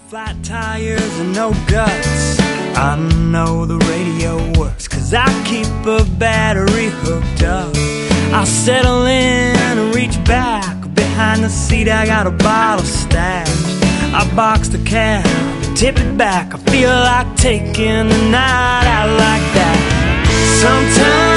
Flat tires and no guts. I know the radio works, 'cause I keep a battery hooked up. I'll settle in and reach back. Behind the seat I got a bottle stashed. I box the cab, tip it back. I feel like taking a night out like that. Sometimes